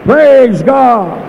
Praise God.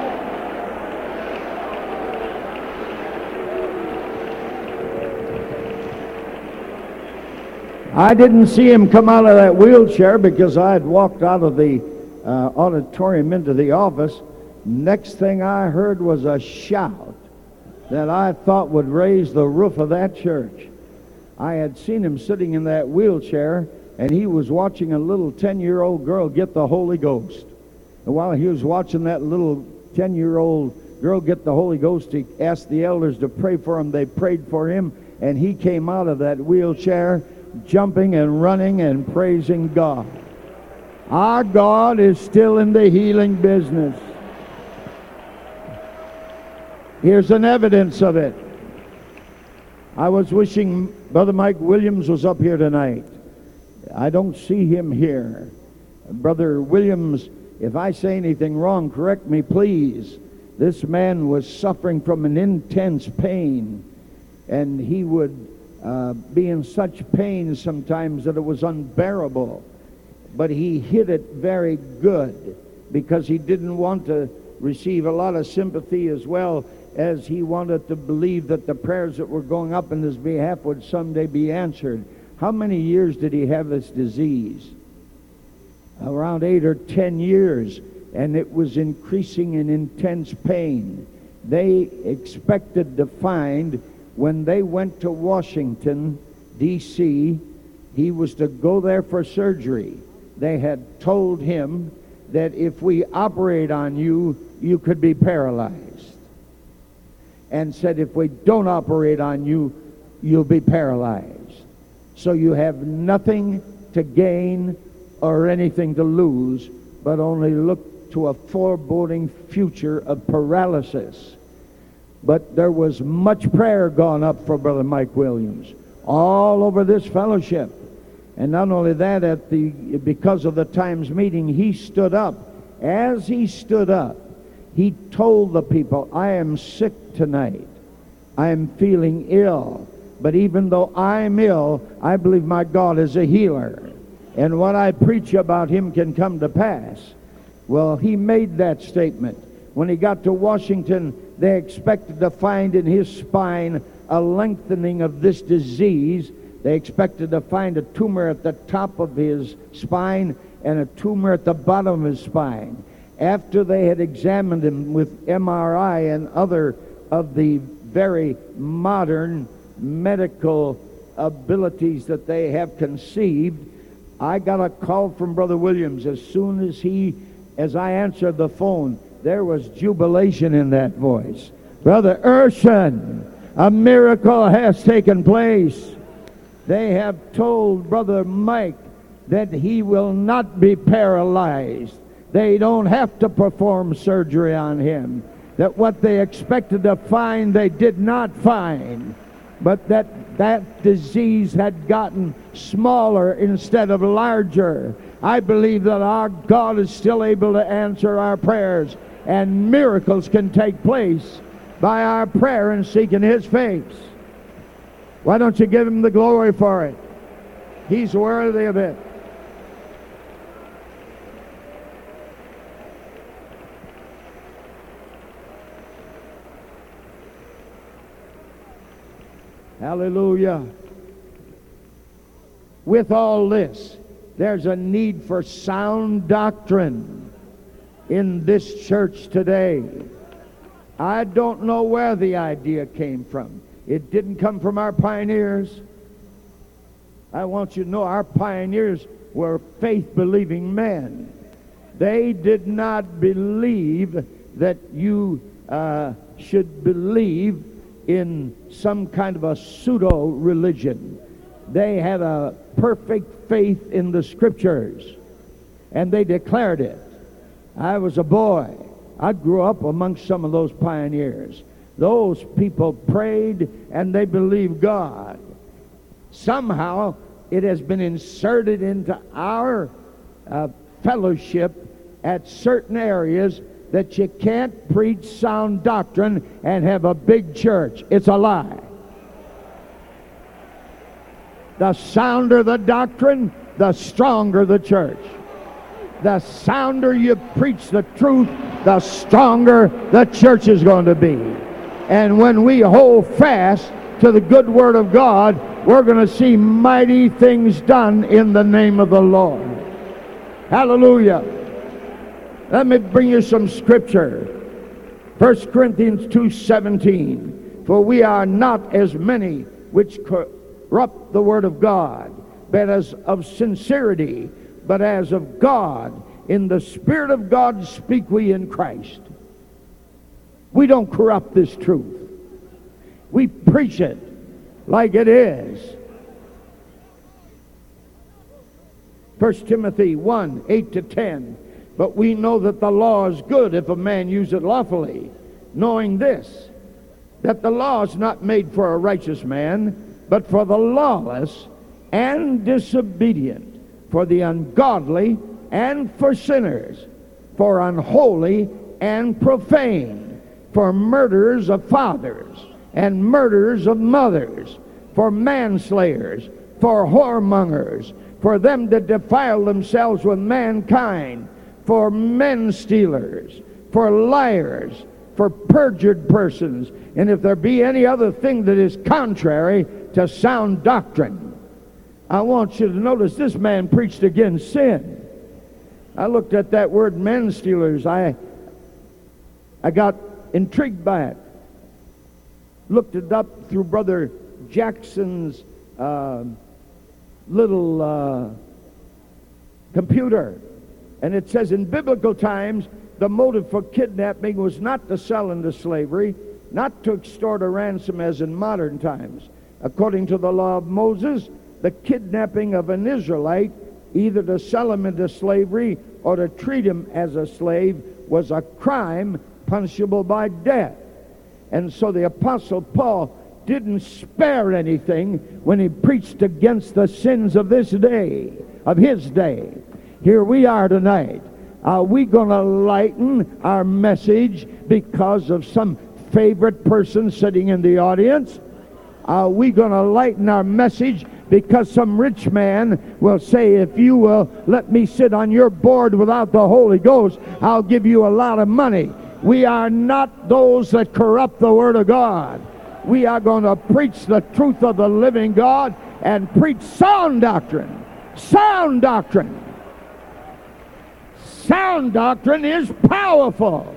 I didn't see him come out of that wheelchair because I had walked out of the auditorium into the office. Next thing I heard was a shout that I thought would raise the roof of that church. I had seen him sitting in that wheelchair, and he was watching a little 10-year-old girl get the Holy Ghost. And while he was watching that little 10-year-old girl get the Holy Ghost, he asked the elders to pray for him. They prayed for him, and he came out of that wheelchair jumping and running and praising God. Our God is still in the healing business. Here's an evidence of it. I was wishing Brother Mike Williams was up here tonight. I don't see him here. Brother Williams, if I say anything wrong, correct me, please. This man was suffering from an intense pain, and he would be in such pain sometimes that it was unbearable. But he hid it very good because he didn't want to receive a lot of sympathy, as well as he wanted to believe that the prayers that were going up in his behalf would someday be answered. How many years did he have this disease? Around 8 or 10 years, and it was increasing in intense pain. They expected to find, when they went to Washington, D.C., he was to go there for surgery. They had told him that if we operate on you, you could be paralyzed. And said if we don't operate on you, you'll be paralyzed. So you have nothing to gain or anything to lose, but only look to a foreboding future of paralysis. But there was much prayer gone up for Brother Mike Williams all over this fellowship. And not only that, because of the Times meeting, he stood up. As he stood up, he told the people, I am sick tonight. I am feeling ill. But even though I'm ill, I believe my God is a healer. And what I preach about him can come to pass. Well, he made that statement. When he got to Washington, they expected to find in his spine a lengthening of this disease. They expected to find a tumor at the top of his spine and a tumor at the bottom of his spine. After they had examined him with MRI and other of the very modern medical abilities that they have conceived, I got a call from Brother Williams. As soon as I answered the phone, there was jubilation in that voice. Brother Urshan, a miracle has taken place. They have told Brother Mike that he will not be paralyzed. They don't have to perform surgery on him. That what they expected to find, they did not find. But that disease had gotten smaller instead of larger. I believe that our God is still able to answer our prayers, and miracles can take place by our prayer and seeking his face. Why don't you give him the glory for it? He's worthy of it. Hallelujah. With all this, there's a need for sound doctrine in this church today. I don't know where the idea came from. It didn't come from our pioneers. I want you to know our pioneers were faith-believing men. They did not believe that you should believe in some kind of a pseudo-religion. They had a perfect faith in the Scriptures, and they declared it. I was a boy. I grew up amongst some of those pioneers. Those people prayed and they believed God. Somehow it has been inserted into our fellowship at certain areas that you can't preach sound doctrine and have a big church. It's a lie. The sounder the doctrine, the stronger the church. the sounder you preach the truth, the stronger the church is going to be. And when we hold fast to the good word of God, we're going to see mighty things done in the name of the Lord. Hallelujah. Let me bring you some scripture. 1 Corinthians 2:17. For we are not as many which corrupt the word of God, but as of sincerity, but as of God. In the Spirit of God speak we in Christ. We don't corrupt this truth. We preach it like it is. 1 Timothy 1:8-10. But we know that the law is good if a man use it lawfully, knowing this, that the law is not made for a righteous man, but for the lawless and disobedient, for the ungodly and for sinners, for unholy and profane, for murderers of fathers and murderers of mothers, for manslayers, for whoremongers, for them that defile themselves with mankind, for men stealers, for liars, for perjured persons, and if there be any other thing that is contrary to sound doctrine. I want you to notice this man preached against sin. I looked at that word men stealers. I got intrigued by it. Looked it up through Brother Jackson's little computer. And it says in biblical times, the motive for kidnapping was not to sell into slavery, not to extort a ransom as in modern times. According to the law of Moses, the kidnapping of an Israelite, either to sell him into slavery or to treat him as a slave, was a crime punishable by death. And so the Apostle Paul didn't spare anything when he preached against the sins of this day, of his day. Here we are tonight. Are we going to lighten our message because of some favorite person sitting in the audience? Are we going to lighten our message because some rich man will say, if you will let me sit on your board without the Holy Ghost, I'll give you a lot of money? We are not those that corrupt the Word of God. We are going to preach the truth of the living God and preach sound doctrine. Sound doctrine. Sound doctrine is powerful.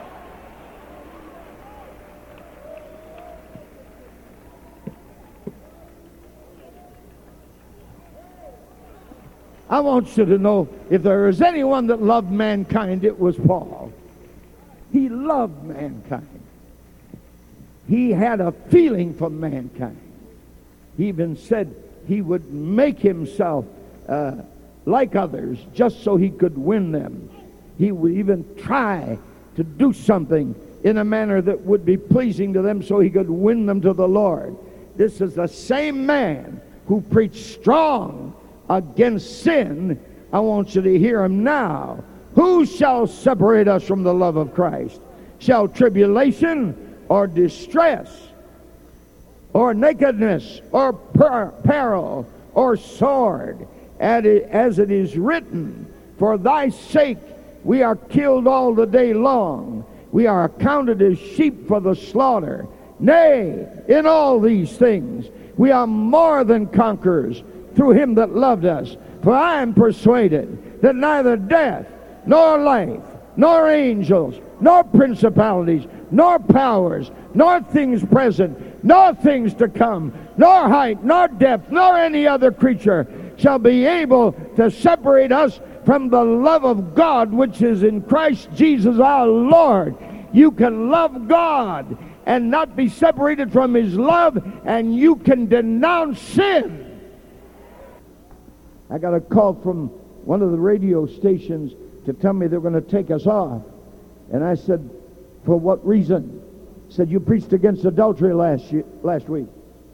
I want you to know, if there is anyone that loved mankind, it was Paul. He loved mankind. He had a feeling for mankind. He even said he would make himself like others just so he could win them. He would even try to do something in a manner that would be pleasing to them so he could win them to the Lord. This is the same man who preached strong against sin. I want you to hear him now. Who shall separate us from the love of Christ? Shall tribulation or distress or nakedness or peril or sword? As it is written, for thy sake we are killed all the day long. We are accounted as sheep for the slaughter. Nay, in all these things we are more than conquerors through him that loved us. For I am persuaded that neither death, nor life, nor angels, nor principalities, nor powers, nor things present, nor things to come, nor height, nor depth, nor any other creature shall be able to separate us from the love of God which is in Christ Jesus our Lord. You can love God and not be separated from his love, and you can denounce sin. I got a call from one of the radio stations to tell me they're going to take us off. And I said, for what reason? Said, you preached against adultery last week.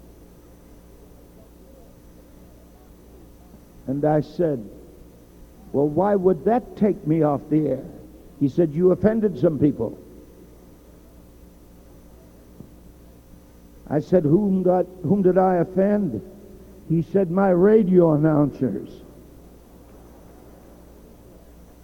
And I said, well, why would that take me off the air? He said, you offended some people. I said, whom did I offend? He said, my radio announcers.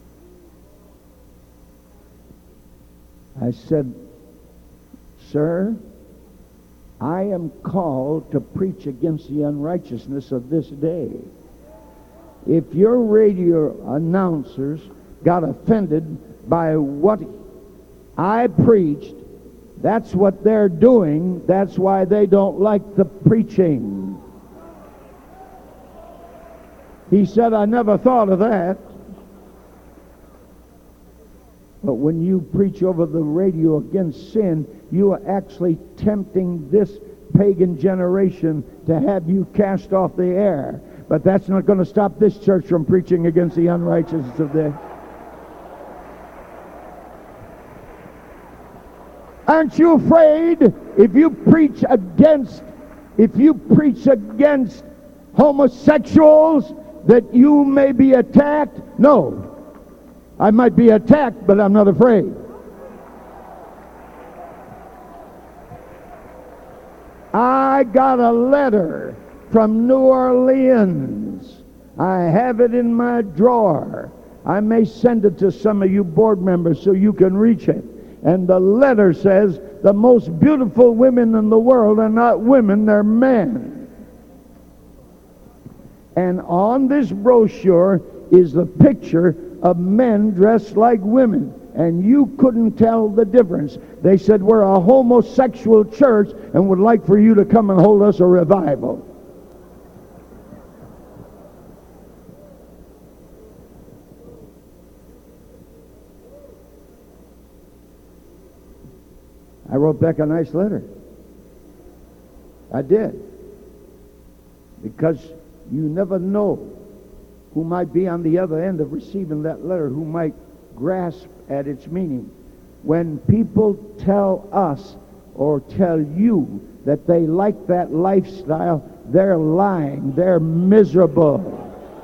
I said, sir, I am called to preach against the unrighteousness of this day. If your radio announcers got offended by what I preached, that's what they're doing. That's why they don't like the preaching. He said, I never thought of that. But when you preach over the radio against sin, you are actually tempting this pagan generation to have you cast off the air. But that's not going to stop this church from preaching against the unrighteousness of the... Aren't you afraid if you preach against homosexuals that you may be attacked? No. I might be attacked, but I'm not afraid. I got a letter from New Orleans. I have it in my drawer. I may send it to some of you board members so you can reach it. And the letter says, the most beautiful women in the world are not women, they're men. And on this brochure is the picture of men dressed like women. And you couldn't tell the difference. They said, we're a homosexual church and would like for you to come and hold us a revival. I wrote back a nice letter. I did. Because you never know who might be on the other end of receiving that letter, who might grasp at its meaning. When people tell us or tell you that they like that lifestyle, they're lying. They're miserable.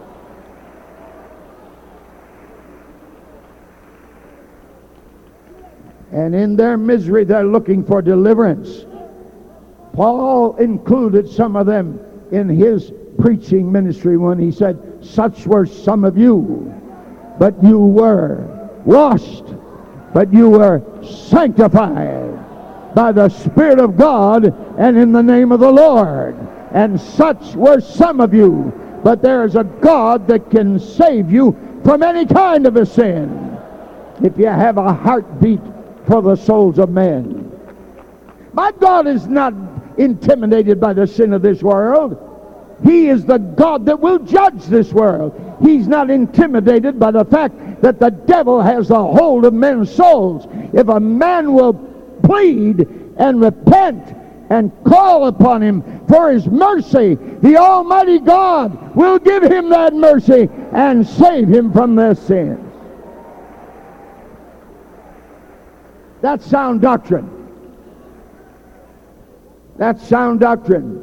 And in their misery, they're looking for deliverance. Paul included some of them in his preaching ministry when he said, such were some of you, but you were washed, but you were sanctified by the Spirit of God and in the name of the Lord. And such were some of you, but there is a God that can save you from any kind of a sin if you have a heartbeat for the souls of men. My God is not intimidated by the sin of this world. He is the God that will judge this world. He's not intimidated by the fact that the devil has the hold of men's souls. If a man will plead and repent and call upon him for his mercy, the Almighty God will give him that mercy and save him from their sins. That's sound doctrine. That's sound doctrine.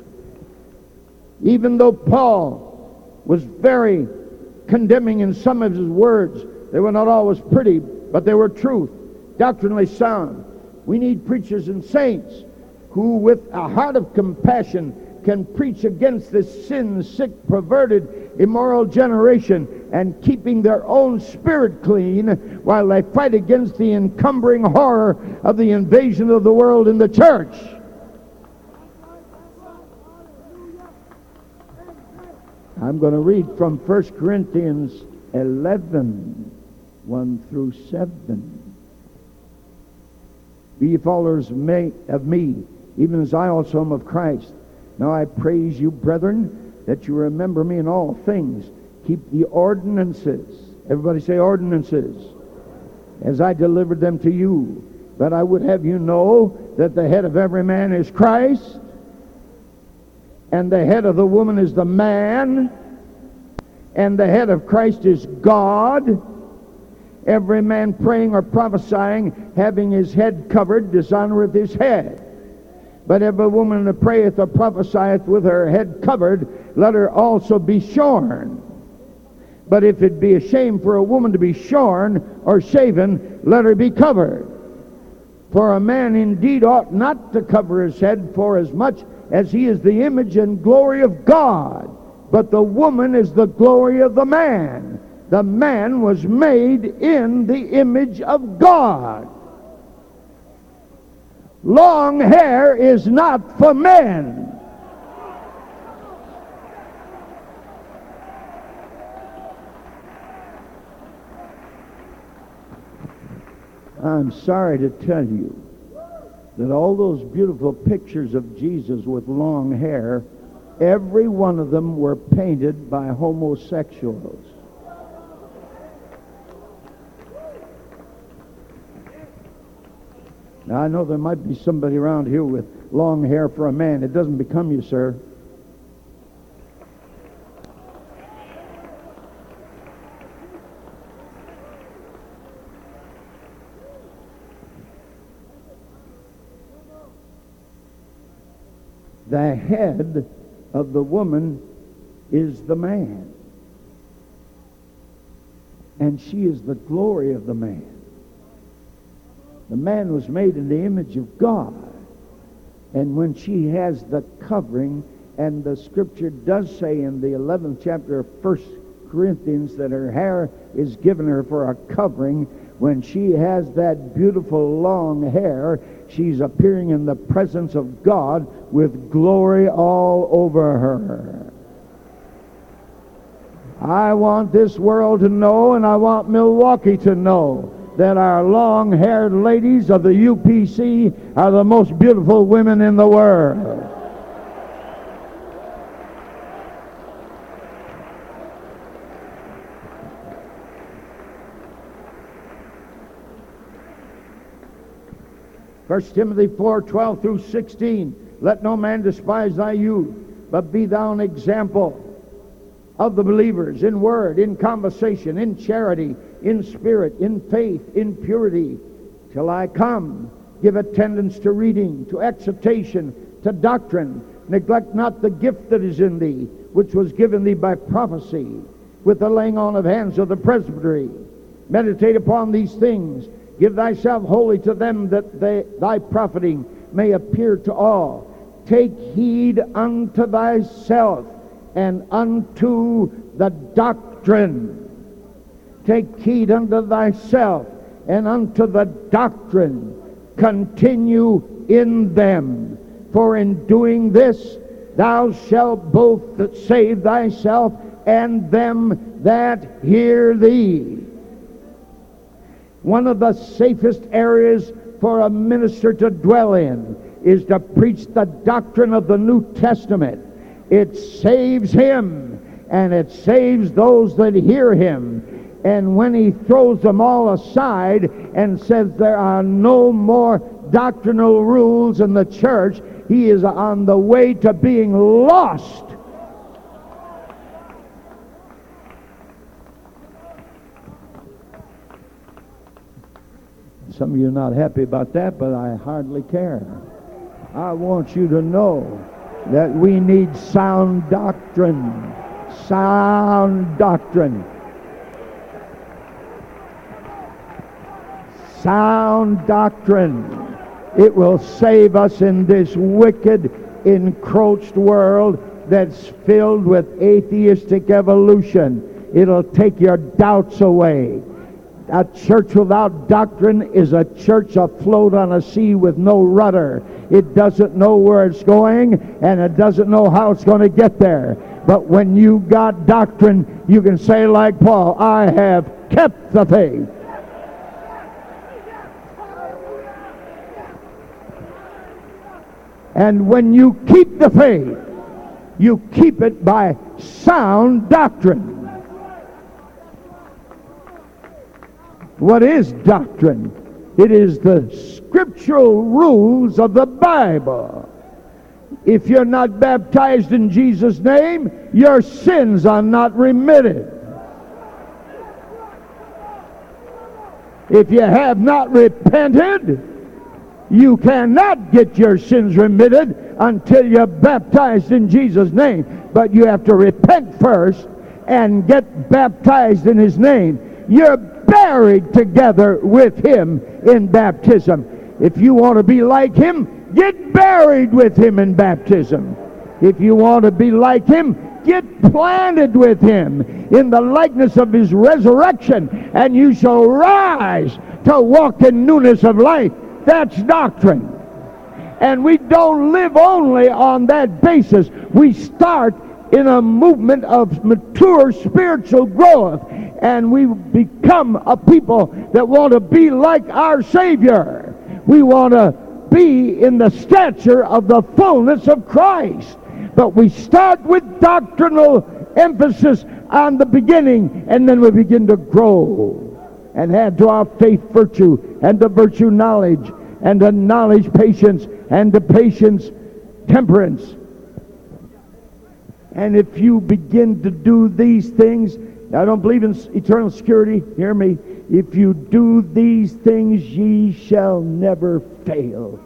Even though Paul was very condemning in some of his words, they were not always pretty, but they were truth, doctrinally sound. We need preachers and saints who, with a heart of compassion, can preach against this sin-sick, perverted, immoral generation and keeping their own spirit clean while they fight against the encumbering horror of the invasion of the world in the church. I'm going to read from 1 Corinthians 11, 1 through 7. Be ye followers of me, even as I also am of Christ. Now I praise you, brethren, that you remember me in all things. Keep the ordinances. Everybody say ordinances. As I delivered them to you. But I would have you know that the head of every man is Christ, and the head of the woman is the man, and the head of Christ is God. Every man praying or prophesying, having his head covered, dishonoreth his head. But every woman that prayeth or prophesieth with her head covered, let her also be shorn. But if it be a shame for a woman to be shorn or shaven, let her be covered. For a man indeed ought not to cover his head, for as much as he is the image and glory of God. But the woman is the glory of the man. The man was made in the image of God. Long hair is not for men. I'm sorry to tell you that all those beautiful pictures of Jesus with long hair, every one of them were painted by homosexuals. Now, I know there might be somebody around here with long hair for a man. It doesn't become you, sir. The head of the woman is the man, and she is the glory of the man. The man was made in the image of God, and when she has the covering, and the scripture does say in the 11th chapter of 1 Corinthians that her hair is given her for a covering, when she has that beautiful long hair, she's appearing in the presence of God with glory all over her. I want this world to know, and I want Milwaukee to know, that our long-haired ladies of the UPC are the most beautiful women in the world. First Timothy 4:12 through 16. Let no man despise thy youth, but be thou an example of the believers in word, in conversation, in charity, in spirit, in faith, in purity, till I come. Give attendance to reading, to exhortation, to doctrine. Neglect not the gift that is in thee, which was given thee by prophecy, with the laying on of hands of the presbytery. Meditate upon these things. Give thyself wholly to them, that thy profiting may appear to all. Take heed unto thyself and unto the doctrine. Take heed unto thyself and unto the doctrine. Continue in them. For in doing this, thou shalt both save thyself and them that hear thee. One of the safest areas for a minister to dwell in is to preach the doctrine of the New Testament. It saves him, and it saves those that hear him. And when he throws them all aside and says there are no more doctrinal rules in the church, he is on the way to being lost. Some of you are not happy about that, but I hardly care. I want you to know that we need sound doctrine. Sound doctrine. Sound doctrine. It will save us in this wicked, encroached world that's filled with atheistic evolution. It'll take your doubts away. A church without doctrine is a church afloat on a sea with no rudder. It doesn't know where it's going, and it doesn't know how it's going to get there. But when you got doctrine, you can say like Paul, I have kept the faith. And when you keep the faith, you keep it by sound doctrine. What is doctrine? It is the scriptural rules of the Bible. If you're not baptized in Jesus' name, your sins are not remitted. If you have not repented, you cannot get your sins remitted until you're baptized in Jesus' name. But you have to repent first and get baptized in his name. You're buried together with him in baptism. If you want to be like him, get buried with him in baptism. If you want to be like him, get planted with him in the likeness of his resurrection, and you shall rise to walk in newness of life. That's doctrine. And we don't live only on that basis. We start in a movement of mature spiritual growth, and we become a people that want to be like our Savior. We want to be in the stature of the fullness of Christ. But we start with doctrinal emphasis on the beginning, and then we begin to grow and add to our faith virtue, and to virtue knowledge, and to knowledge patience, and to patience temperance. And if you begin to do these things, I don't believe in eternal security, hear me. If you do these things, ye shall never fail.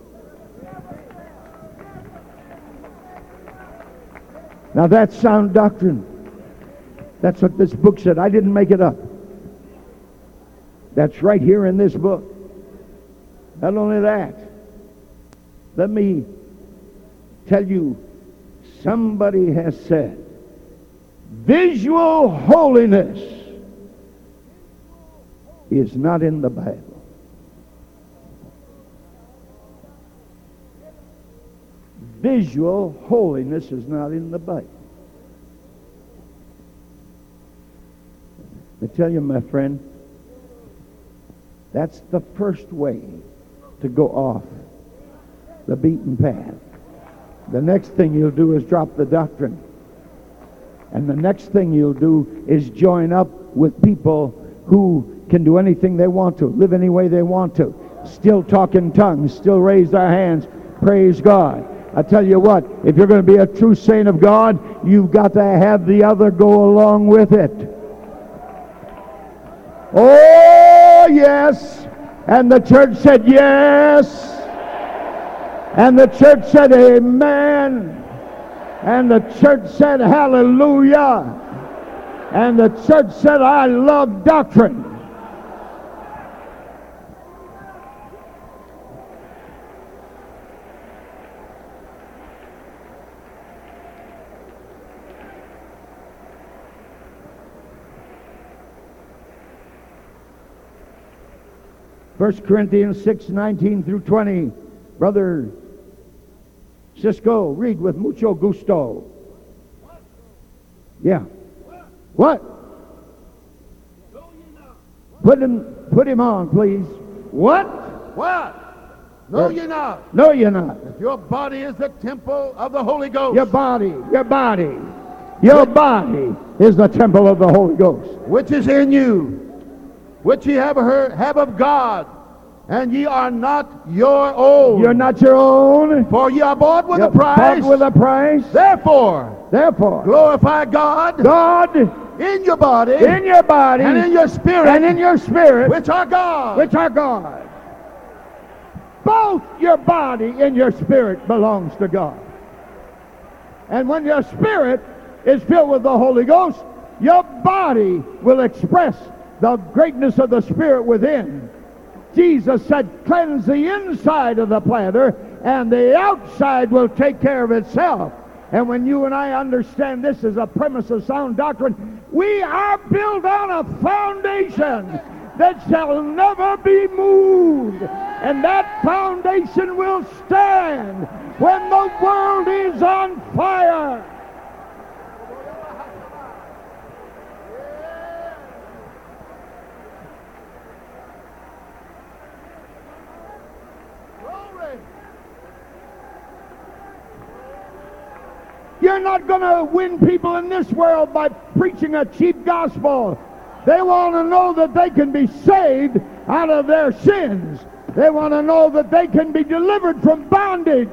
Now that's sound doctrine. That's what this book said. I didn't make it up. That's right here in this book. Not only that, let me tell you, somebody has said, visual holiness is not in the Bible. Visual holiness is not in the Bible. I tell you, my friend, that's the first way to go off the beaten path. The next thing you'll do is drop the doctrine. And the next thing you'll do is join up with people who can do anything they want to, live any way they want to, still talk in tongues, still raise their hands, praise God. I tell you what, if you're going to be a true saint of God, you've got to have the other go along with it. Oh, yes. And the church said yes. And the church said amen. And the church said hallelujah. And the church said, I love doctrine. First Corinthians 6:19 through 20. Brother Cisco, read with mucho gusto. Yeah. What? Put him on, please. What? What? No, you're not. No, you're not. If your body is the temple of the Holy Ghost. Your body is the temple of the Holy Ghost, which is in you, which ye have of God, and ye are not your own. You're not your own. For ye are bought with a price. Bought with a price. Therefore, glorify God in your body, and in your spirit, which are God. Both your body and your spirit belongs to God. And when your spirit is filled with the Holy Ghost, your body will express the greatness of the Spirit within. Jesus said, cleanse the inside of the platter, and the outside will take care of itself. And when you and I understand this as a premise of sound doctrine, we are built on a foundation that shall never be moved. And that foundation will stand when the world is on fire. You're not going to win people in this world by preaching a cheap gospel. They want to know that they can be saved out of their sins. They want to know that they can be delivered from bondage.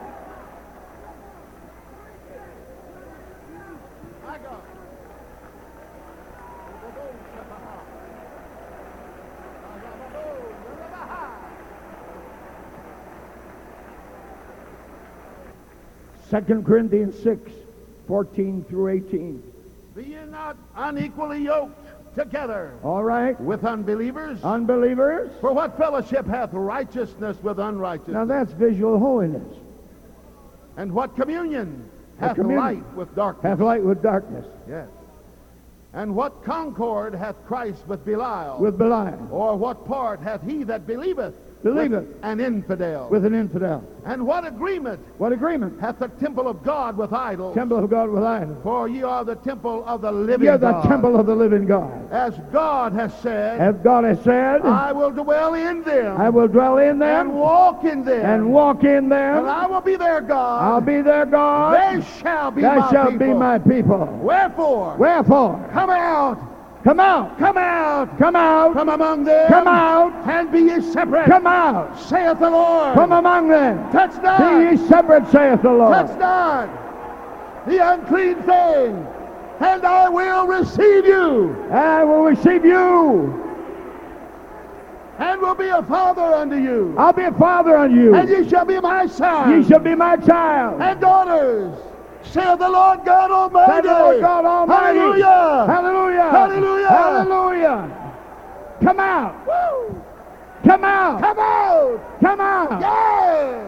Second Corinthians 6:14 through 18. Be ye not unequally yoked together. All right. With unbelievers. For what fellowship hath righteousness with unrighteousness? Now that's visual holiness. And what communion hath light with darkness? Yes. And what concord hath Christ with Belial? With Belial. Or what part hath he that believeth believeth an infidel. with an infidel. And what agreement What agreement? hath the temple of God with idols? Temple of God with idols. For ye are the temple of the living You're the God. temple of the living God. As God has said, As God has said, I will dwell in them. I will dwell in and them walk in them. and walk in And them. I will be their God. I'll be their God. They shall be They my shall people. be my people. Wherefore, Wherefore, come out, come out, come out, come out, from among them, come out, and be ye separate, come out saith the Lord. from among them. Touch Be not, ye separate, saith the Lord. touch not the unclean thing, and I will receive you, I will receive you. and will be a father unto you, I'll be a father unto you. and ye shall be my son, Ye shall be my child. and daughters, saith the Lord God Almighty. Saith the Lord God Almighty. Hallelujah. Hallelujah. Hallelujah. Hallelujah. Come out. Woo. Come out. Come out. Come out. Yes.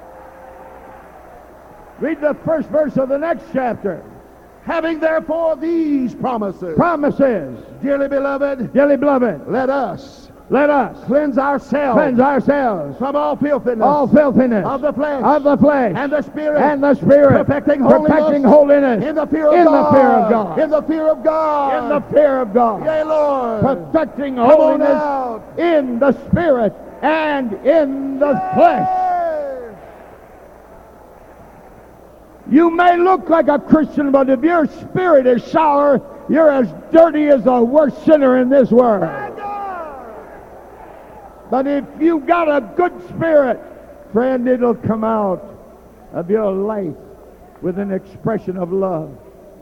Read the first verse of the next chapter. Having therefore these promises, Promises. dearly beloved, Dearly beloved, let us let us cleanse ourselves cleanse ourselves from all filthiness all filthiness of the flesh of the flesh and the spirit, and the spirit, perfecting holiness in the fear of in God. the fear of God. In the fear of God. In the fear of God. Yea, Lord. Perfecting Come on holiness out. in the spirit and in the flesh. Yes. You may look like a Christian, but if your spirit is sour, you're as dirty as the worst sinner in this world. My God. But if you've got a good spirit, friend, it'll come out of your life with an expression of love.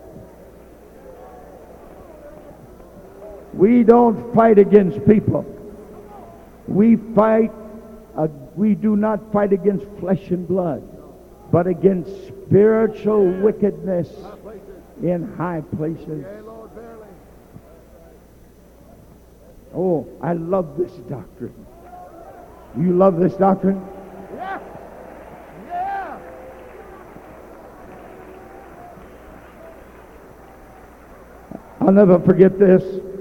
We don't fight against people. We do not fight against flesh and blood, but against spiritual wickedness in high places. Yea, Lord, verily. Oh, I love this doctrine. You love this doctrine? Yeah. Yeah. I'll never forget this.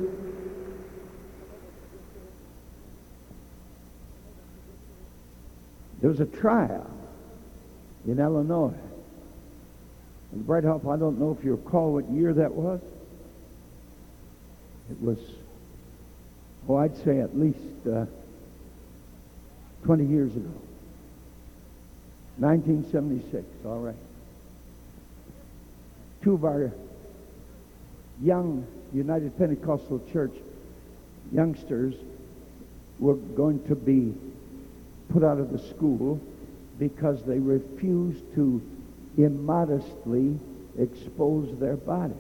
There was a trial in Illinois. And right off, I don't know if you recall what year that was. It was, I'd say at least 20 years ago. 1976, all right. Two of our young United Pentecostal Church youngsters were going to be put out of the school because they refused to immodestly expose their bodies.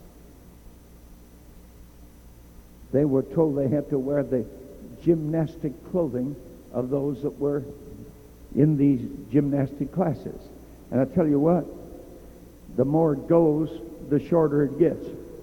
They were told they had to wear the gymnastic clothing of those that were in these gymnastic classes. And I tell you what, the more it goes, the shorter it gets.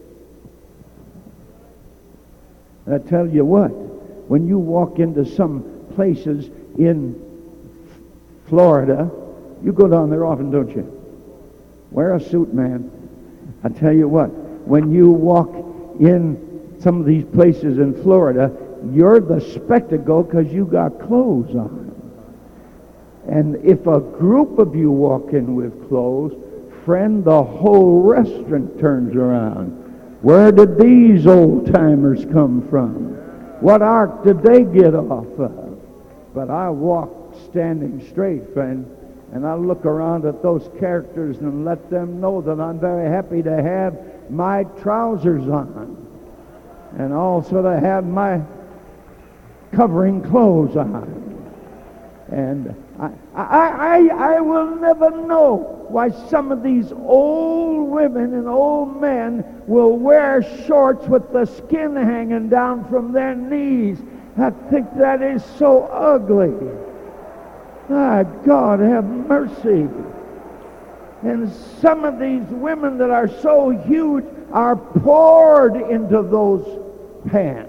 And I tell you what, when you walk into some places in Florida, you go down there often, don't you? Wear a suit, man. I tell you what, when you walk in some of these places in Florida, you're the spectacle because you got clothes on. And if a group of you walk in with clothes, friend, the whole restaurant turns around. Where did these old-timers come from? What ark did they get off of? But I walk standing straight, friend, and I look around at those characters and let them know that I'm very happy to have my trousers on, and also to have my covering clothes on. And I will never know why some of these old women and old men will wear shorts with the skin hanging down from their knees. I think that is so ugly. Ah, God, have mercy. And some of these women that are so huge are poured into those pants.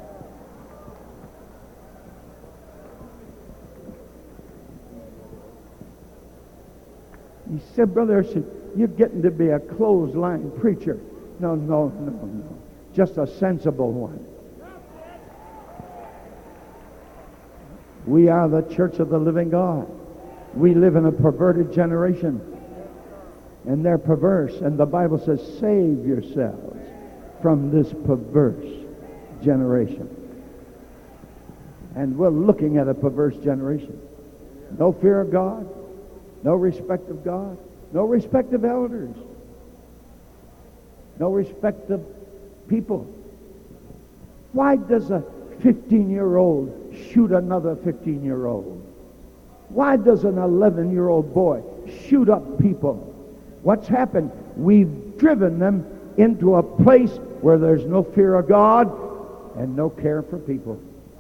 He said, Brother Urshan, you're getting to be a clothesline preacher. No. Just a sensible one. We are the church of the living God. We live in a perverted generation. And they're perverse. And the Bible says, save yourselves from this perverse generation. And we're looking at a perverse generation. No fear of God. No respect of God. No respect of elders. No respect of people. Why does a 15-year-old shoot another 15-year-old? Why does an 11-year-old boy shoot up people? What's happened? We've driven them into a place where there's no fear of God and no care for people.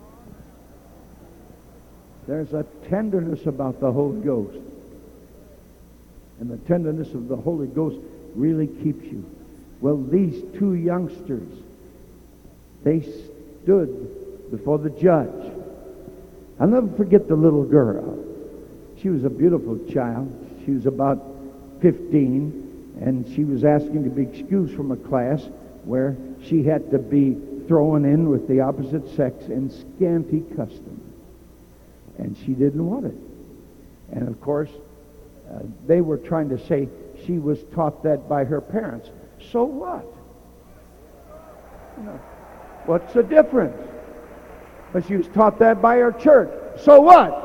There's a tenderness about the Holy Ghost. And the tenderness of the Holy Ghost really keeps you. Well, these two youngsters, they stood before the judge. I'll never forget the little girl. She was a beautiful child. She was about 15, and she was asking to be excused from a class where she had to be thrown in with the opposite sex in scanty custom. And she didn't want it. And of course, they were trying to say she was taught that by her parents. So what? You know, what's the difference? But she was taught that by her church. So what?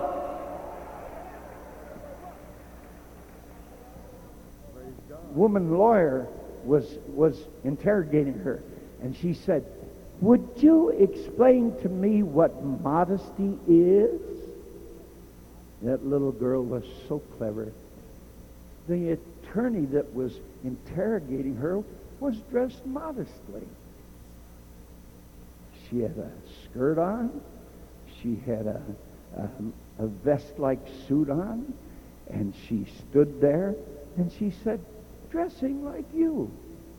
Woman lawyer was interrogating her, and she said, would you explain to me what modesty is? That little girl was so clever. The attorney that was interrogating her was dressed modestly. She had a skirt on. She had a vest-like suit on. And she stood there, and she said, dressing like you.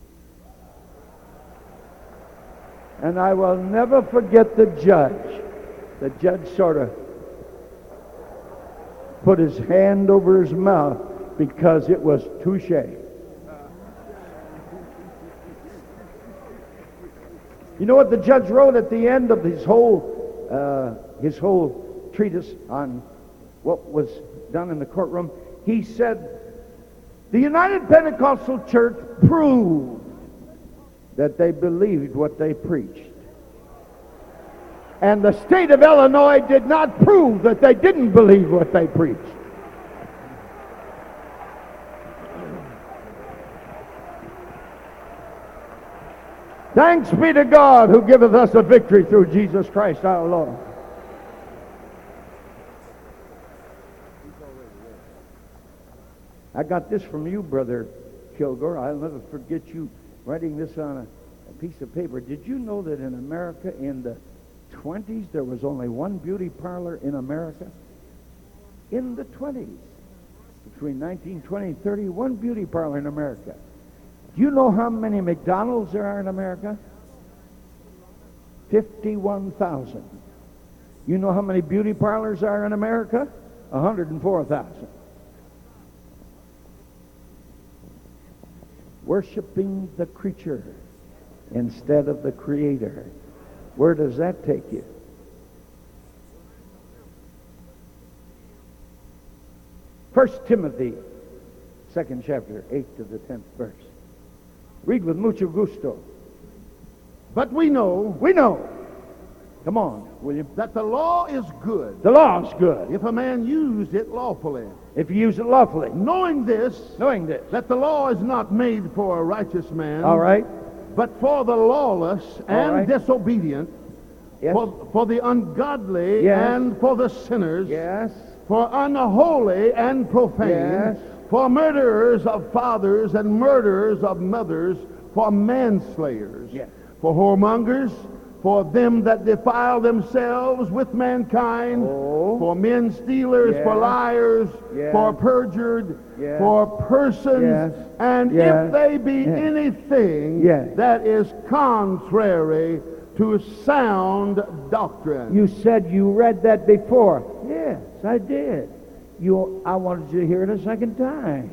And I will never forget the judge. The judge sort of put his hand over his mouth because it was touché. You know what the judge wrote at the end of his whole treatise on what was done in the courtroom? He said, the United Pentecostal Church proved that they believed what they preached. And the state of Illinois did not prove that they didn't believe what they preached. Thanks be to God who giveth us a victory through Jesus Christ our Lord. I got this from you, Brother Kilgore. I'll never forget you writing this on a piece of paper. Did you know that in America in the 20s there was only one beauty parlor in America? In the 20s. Between 1920 and 30, one beauty parlor in America. Do you know how many McDonald's there are in America? 51,000. You know how many beauty parlors are in America? 104,000. Worshiping the creature instead of the Creator. Where does that take you? First Timothy, 2nd chapter, 8th to the 10th verse. Read with mucho gusto. But we know, come on, William, that the law is good the law is good if a man used it lawfully. if you use it lawfully. Knowing this, That the law is not made for a righteous man, all right? but for the lawless and right. disobedient, Yes. for the ungodly Yes. and for the sinners, Yes. for unholy and profane, Yes. for murderers of fathers and murderers of mothers, for manslayers, Yes. for whoremongers, for them that defile themselves with mankind, Oh. for men stealers, Yes. for liars, Yes. for perjured, Yes. for persons, Yes. and Yes. if they be Yes. anything Yes. that is contrary to sound doctrine. You said you read that before. Yes, I did. I wanted you to hear it a second time.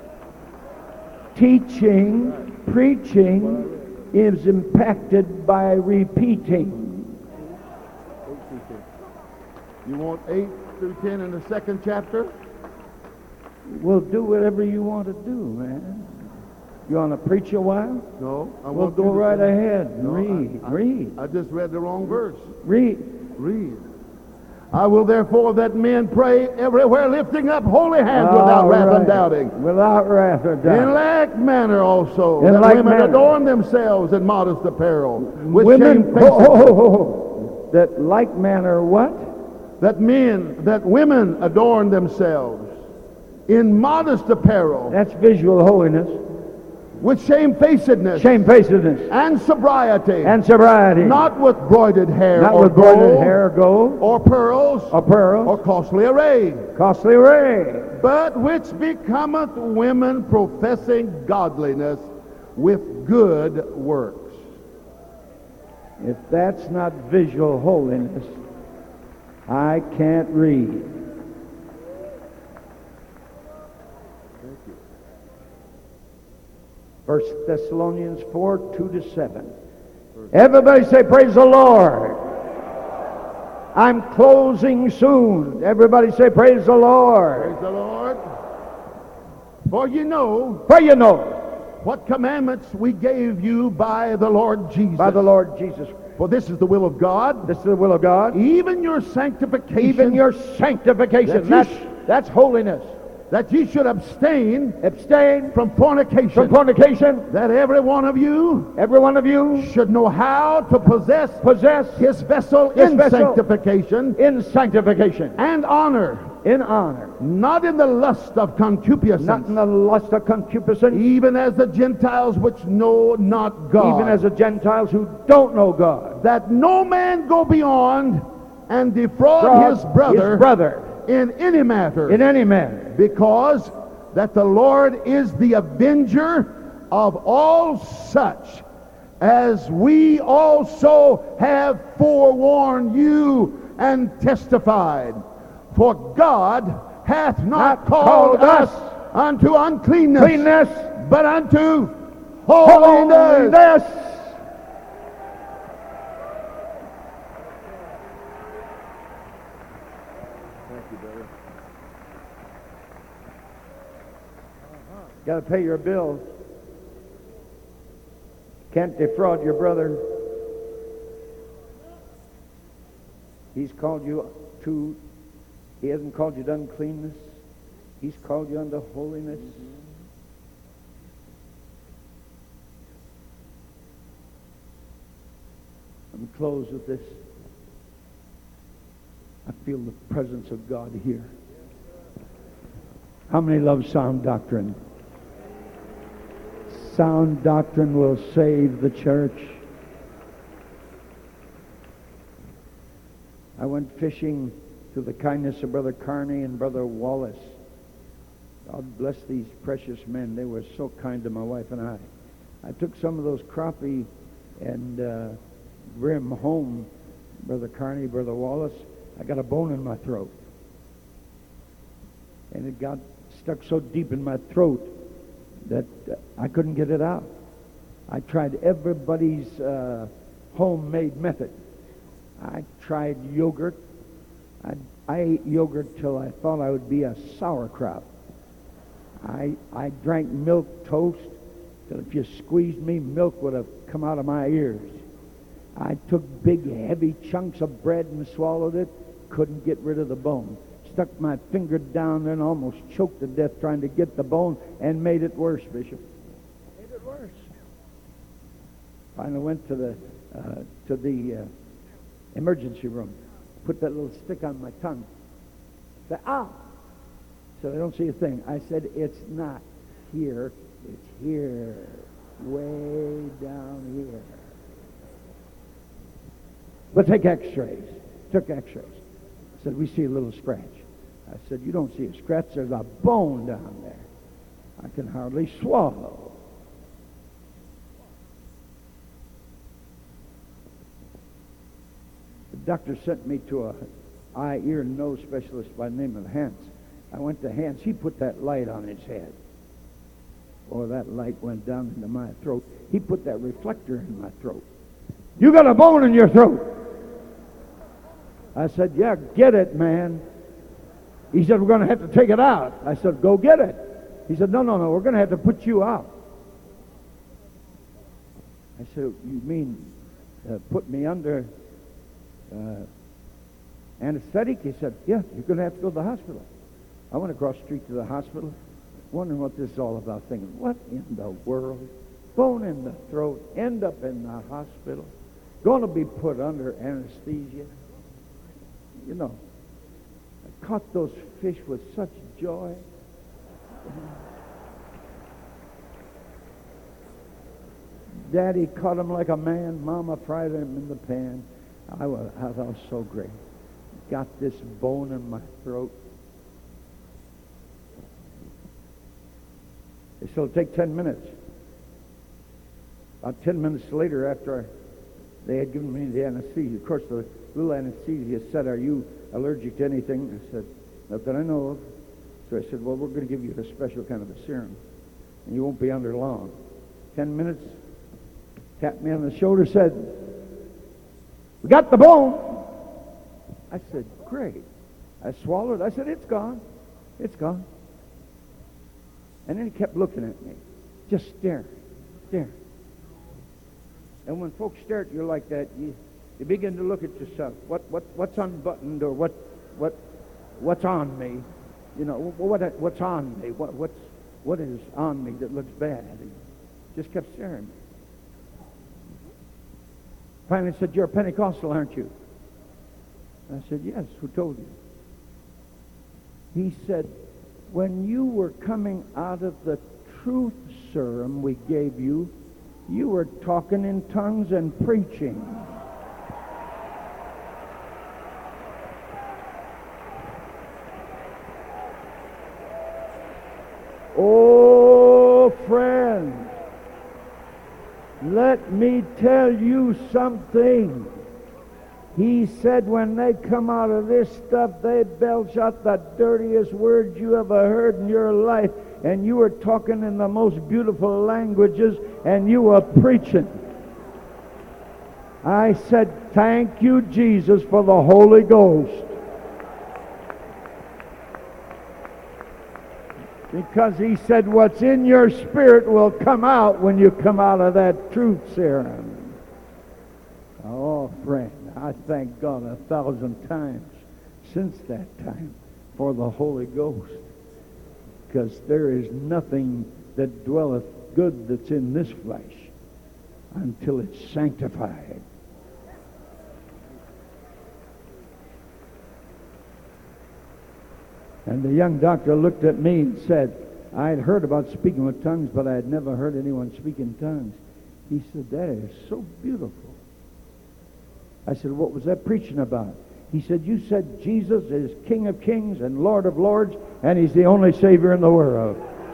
Teaching, preaching is impacted by repeating. You want 8 through 10 in the second chapter? We'll do whatever you want to do, man. You want to preach a while? No. We'll go right ahead. No, Read. I just read the wrong verse. Read. Read. I will therefore that men pray everywhere, lifting up holy hands without wrath and doubting. Without wrath or doubt. In like manner also, In that like women manner. adorn themselves in modest apparel, with Women, shamefacedness. that like manner what? That women adorn themselves in modest apparel, That's visual holiness. with shamefacedness Shamefacedness. and sobriety, And sobriety. not with broidered hair Not or with gold broidered hair or gold or pearls or pearl or costly array, costly array. but which becometh women professing godliness with good works. If that's not visual holiness, I can't read. First Thessalonians 4, 2-7. Everybody say, praise the Lord. I'm closing soon. Everybody say, praise the Lord. Praise the Lord. For you know For you know, what commandments we gave you by the Lord Jesus. by the Lord Jesus. For this is the will of God, This is the will of God. even your sanctification, Even your sanctification. That's holiness. that ye should abstain Abstain from fornication, from fornication. that every one of you Every one of you should know how to possess his vessel His in vessel. sanctification in sanctification, and honor, in honor, not in the lust of concupiscence, not in the lust of concupiscence, even as the Gentiles which know not God, even as the Gentiles who don't know God. that no man go beyond and defraud his brother in any matter, in any manner, because that the Lord is the avenger of all such, as we also have forewarned you and testified. For God hath not called us unto uncleanness, but unto holiness. Got to pay your bills. Can't defraud your brother. He's called you to, he hasn't called you to uncleanness. He's called you unto holiness. Let me close with this. I feel the presence of God here. How many love sound doctrine? Sound doctrine will save the church. I went fishing through the kindness of Brother Carney and Brother Wallace. God bless these precious men. They were so kind to my wife and I. I took some of those crappie and brim home. Brother Carney, Brother Wallace, I got a bone in my throat. And it got stuck so deep in my throat that I couldn't get it out. I tried everybody's homemade method. I tried yogurt. I ate yogurt till I thought I would be a sauerkraut. I drank milk toast till if you squeezed me, milk would have come out of my ears. I took big, heavy chunks of bread and swallowed it. Couldn't get rid of the bone. Stuck my finger down there and almost choked to death trying to get the bone, and made it worse, Bishop. Made it worse. Finally went to the emergency room. Put that little stick on my tongue. Said, "Ow!" So I don't see a thing. I said, "It's not here. It's here. Way down here." But take x-rays. Took x-rays. Said, "We see a little scratch." I said, "You don't see a scratch. There's a bone down there. I can hardly swallow." The doctor sent me to a eye, ear, and nose specialist by the name of Hans. I went to Hans. He put that light on his head. Oh, that light went down into my throat. He put that reflector in my throat. "You got a bone in your throat." I said, yeah, get it, man. He said, we're going to have to take it out. I said, go get it. He said, no, we're going to have to put you out. I said, you mean put me under anesthetic? He said, yeah, you're going to have to go to the hospital. I went across the street to the hospital, wondering what this is all about, thinking, what in the world? Bone in the throat, end up in the hospital, going to be put under anesthesia. You know, I caught those fish with such joy. Daddy caught them like a man. Mama fried them in the pan. I was so great. Got this bone in my throat. They said, it'll take 10 minutes. About 10 minutes later, after they had given me the anesthesia, of course, the little anesthesia said, are you allergic to anything? I said, not that I know of. So I said, well, we're going to give you a special kind of a serum, and you won't be under long. 10 minutes, tapped me on the shoulder, said, we got the bone. I said, great. I swallowed. I said, it's gone. It's gone. And then he kept looking at me, just staring. And when folks stare at you like that, you begin to look at yourself. What's unbuttoned, or what's on me? You know, what's on me? What is on me that looks bad? And just kept staring at me. Finally said, you're a Pentecostal, aren't you? I said, yes. Who told you? He said, when you were coming out of the truth serum we gave you, you were talking in tongues and preaching. Oh, friend, let me tell you something. He said when they come out of this stuff, they belch out the dirtiest words you ever heard in your life. And you were talking in the most beautiful languages, and you were preaching. I said, thank you, Jesus, for the Holy Ghost. Because he said what's in your spirit will come out when you come out of that truth serum. Oh, friend, I thank God 1,000 times since that time for the Holy Ghost. Because there is nothing that dwelleth good that's in this flesh until it's sanctified. And the young doctor looked at me and said, I had heard about speaking with tongues, but I had never heard anyone speak in tongues. He said, that is so beautiful. I said, what was that preaching about? He said, you said Jesus is King of Kings and Lord of Lords, and he's the only Savior in the world.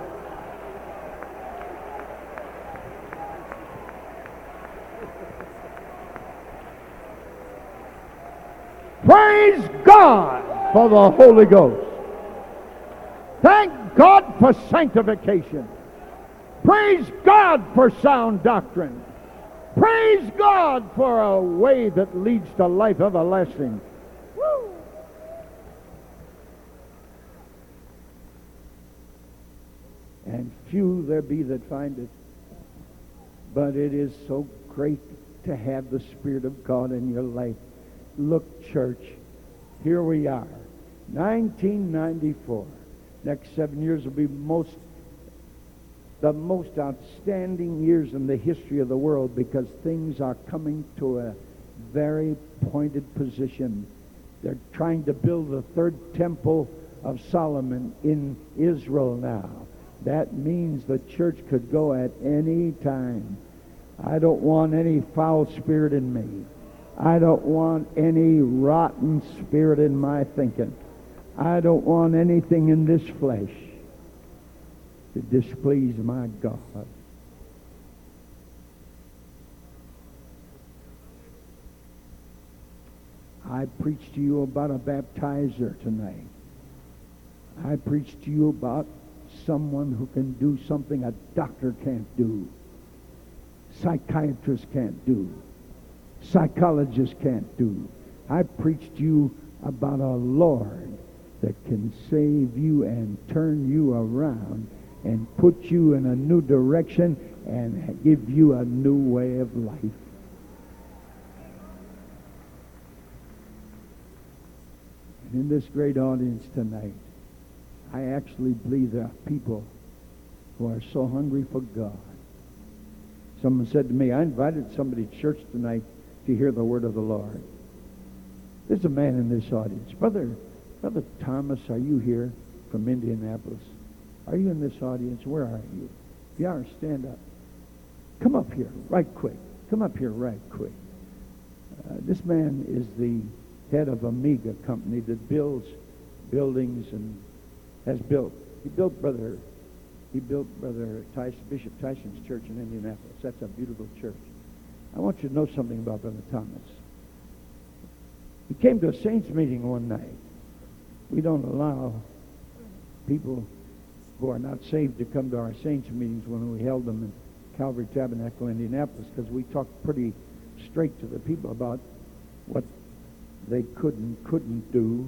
Praise God for the Holy Ghost. Thank God for sanctification. Praise God for sound doctrine. Praise God for a way that leads to life everlasting. Woo! And few there be that find it. But it is so great to have the Spirit of God in your life. Look, church, here we are, 1994. Next 7 years will be the most outstanding years in the history of the world, because things are coming to a very pointed position. They're trying to build the third temple of Solomon in Israel now. That means the church could go at any time. I don't want any foul spirit in me. I don't want any rotten spirit in my thinking. I don't want anything in this flesh to displease my God. I preached to you about a baptizer tonight. I preached to you about someone who can do something a doctor can't do, psychiatrist can't do, psychologist can't do, I preached you about a Lord that can save you and turn you around and put you in a new direction and give you a new way of life. And in this great audience tonight, I actually believe there are people who are so hungry for God. Someone said to me, I invited somebody to church tonight to hear the word of the Lord. There's a man in this audience. Brother Thomas, are you here from Indianapolis? Are you in this audience? Where are you? If you are, stand up. Come up here right quick. Come up here right quick. This man is the head of Amiga Company that builds buildings and has built. He built Brother Tyson, Bishop Tyson's church in Indianapolis. That's a beautiful church. I want you to know something about Brother Thomas. He came to a saints meeting one night. We don't allow people who are not saved to come to our saints meetings when we held them in Calvary Tabernacle, Indianapolis, because we talked pretty straight to the people about what they could and couldn't do.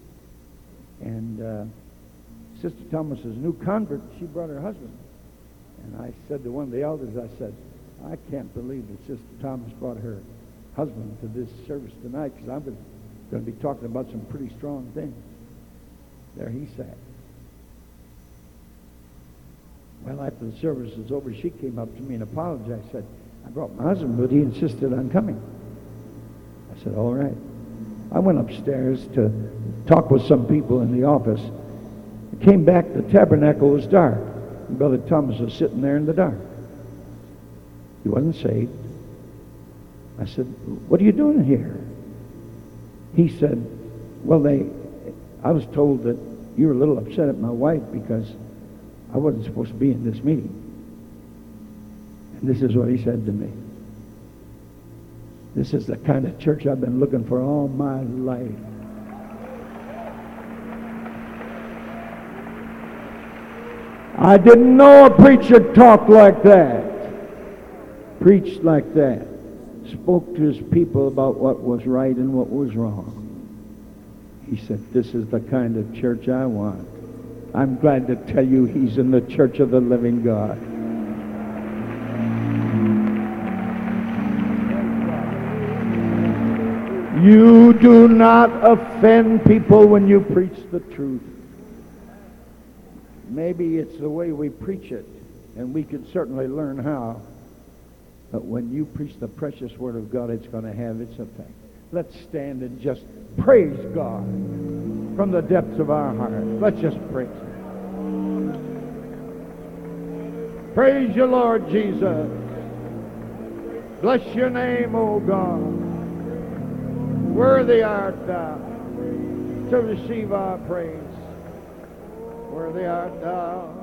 And Sister Thomas is a new convert. She brought her husband. And I said to one of the elders, I said, I can't believe that Sister Thomas brought her husband to this service tonight, because I'm going to be talking about some pretty strong things. There he sat. Well, after the service was over, she came up to me and apologized. I said, I brought my husband, but he insisted on coming. I said, all right. I went upstairs to talk with some people in the office. I came back, the tabernacle was dark. And Brother Thomas was sitting there in the dark. He wasn't saved. I said, what are you doing here? He said, well, I was told that you were a little upset at my wife because I wasn't supposed to be in this meeting. And this is what he said to me. This is the kind of church I've been looking for all my life. I didn't know a preacher talked like that, preached like that, spoke to his people about what was right and what was wrong. He said, this is the kind of church I want. I'm glad to tell you he's in the church of the living God. You do not offend people when you preach the truth. Maybe it's the way we preach it, and we can certainly learn how. But when you preach the precious Word of God, it's going to have its effect. Let's stand and just praise God from the depths of our heart. Let's just praise Him. Praise you, Lord Jesus. Bless your name, O God. Worthy art thou to receive our praise. Worthy art thou